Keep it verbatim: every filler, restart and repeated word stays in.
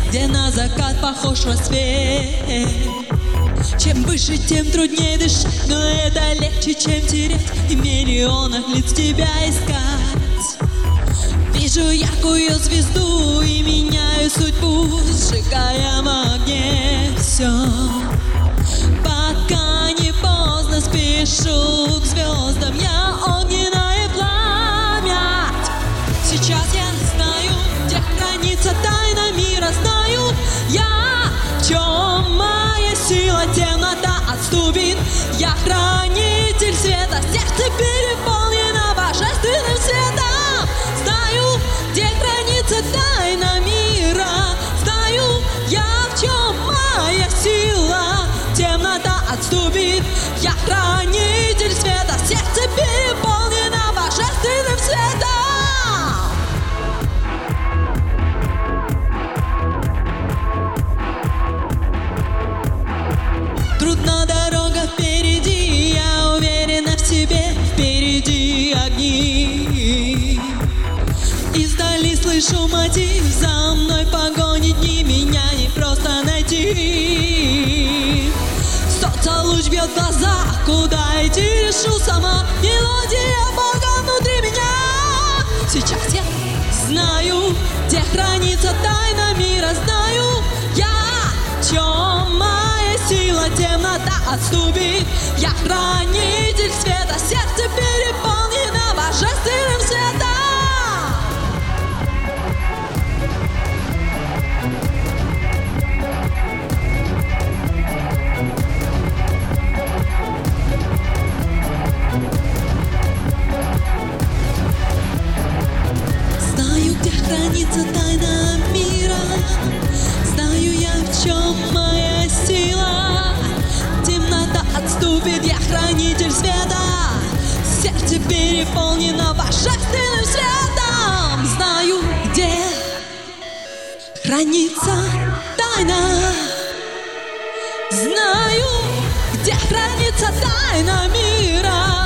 где на закат похож рассвет. Чем выше, тем труднее дышать, но это легче, чем терять и в миллионах лиц тебя искать. Вижу яркую звезду и меняю судьбу, сжигая в огне все. Пока не поздно, спешу к звездам, я огненное пламя. Сейчас я знаю, где хранится тайна мира, знаю я, в чем моя сила. Темнота отступит, я хранитель света, сердце переполнено божественным светом. Знаю, где хранится тайна мира, знаю я, в чем моя сила. Темнота отступит, я хранитель света, сердце переполнено божественным светом. Трудна дорога впереди, я уверена в себе, впереди огни. Издали слышу мотив, за мной погони дни, меня не просто найти. Солнце луч бьет в глаза, куда идти решу сама, мелодия Бога внутри меня. Сейчас я знаю, где хранится тайна мира, знаю я, в чем моя сила. Темнота отступит, я хранитель света, сердце переполнено божественным светом. Хранится тайна мира, знаю я, в чем моя сила. Темнота отступит, я хранитель света, сердце переполнено божественным светом. Знаю, где хранится тайна, знаю, где хранится тайна мира.